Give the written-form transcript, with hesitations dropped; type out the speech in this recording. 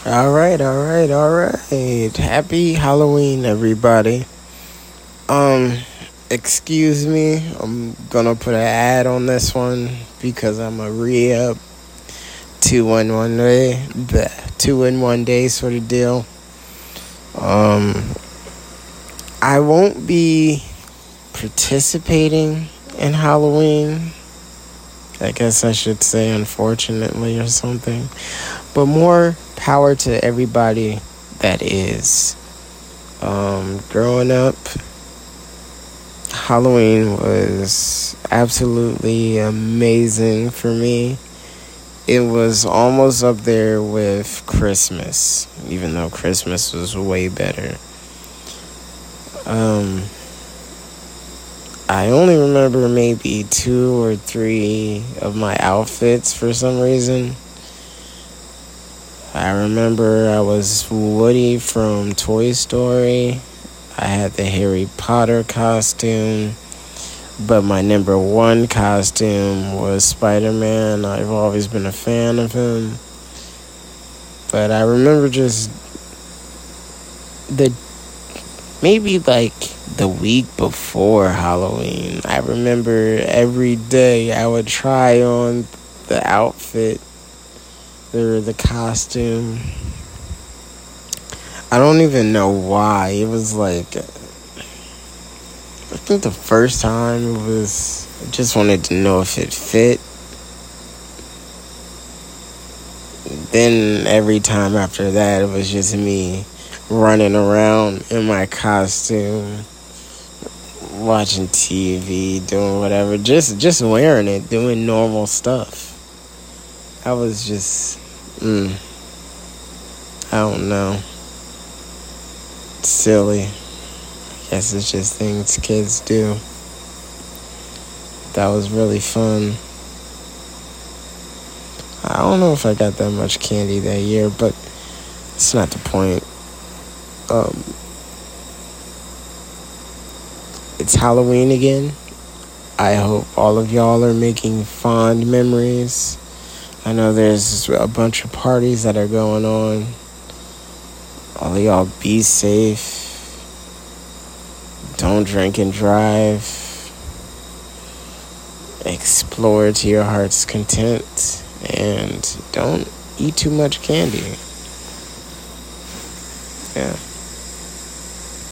All right. Happy Halloween, everybody. Um, Excuse me, I'm gonna put an ad on this one because I'm a re-up 2 in 1 day sort of deal. I won't be participating in Halloween. I guess I should say unfortunately or something. But more power to everybody that is. Growing up, Halloween was absolutely amazing for me. It was almost up there with Christmas, even though Christmas was way better. I only remember maybe 2 or 3 of my outfits for some reason. I remember I was Woody from Toy Story. I had the Harry Potter costume, but my number 1 costume was Spider-Man. I've always been a fan of him. But I remember just maybe the week before Halloween, I remember every day I would try on the outfit or the costume. I don't even know why. It was I think the first time I just wanted to know if it fit. Then every time after that, it was just me running around in my costume, watching TV, doing whatever, just wearing it, doing normal stuff. I was just, I don't know. Silly. I guess it's just things kids do. That was really fun. I don't know if I got that much candy that year, but it's not the point. It's Halloween again. I hope all of y'all are making fond memories. I know there's a bunch of parties that are going on. All of y'all be safe. Don't drink and drive. Explore to your heart's content. And don't eat too much candy. Yeah.